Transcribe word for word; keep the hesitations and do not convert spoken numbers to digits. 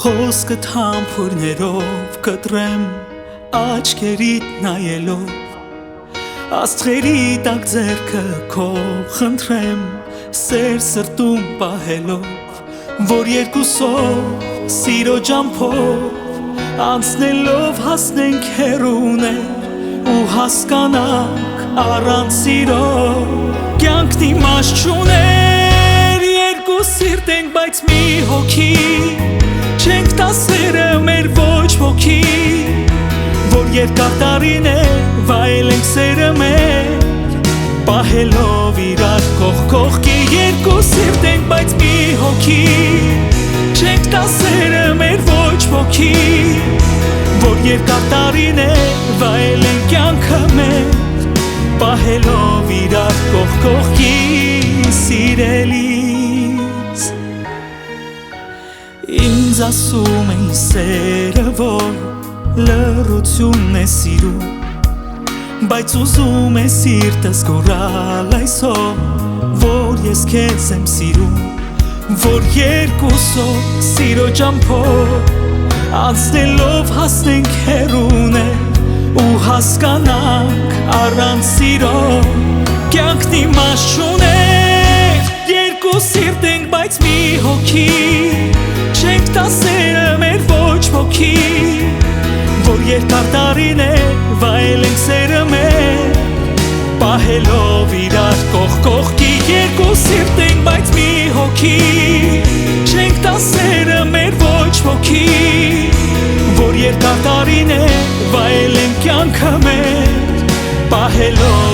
Խոսքդ համբուրներով կտրեմ աչքերիդ նայելով Աստղերի տակ ձեռքը քո խնդրեմ Սեր սրտում պահելով Որ երկուսով սիրո ջամփով Անցնելով հասնենք հեռուներ Ու հասկանանք առանց սիրո Կյանքն իմաստ չուներ Երկու սիրտ ենք բայց մի հոգի Չենք տա սերը մեր ոչ ոքի Որ երկար տարիներ վայելենք սերը մեր Պահելով իրար կողք կողքի Երկու սիրտ ենք բայց մի հոգի Չենք տա սերը մեր ոչ ոքի Որ երկար տարիներ վայելենք կյանքը մեր Պահելով իրար կողք կողքի սիրելիս Ինձ ասում են սերը որ լռությունն է սիրում Բայց ուզում է սիրտս գոռալ այսօր Որ ես քեզ եմ սիրում Որ երկուսով սիրո ջամփով Անցնելով հասնենք հեռուներ Ու հասկանանք առանց սիրո Կյանքն իմաստ չուներ Երկու սիրտ ենք բայց մի հոգի Չենք տա սերը մեր ոչ ոքի Որ երկար տարիներ վայելենք սերը մեր Պահելով իրար կողք կողքի Երկու սիրտ ենք բայց մի հոգի Չենք տա սերը մեր ոչ ոքի Որ երկար տարիներ վայելենք կյանքը մեր Պահելով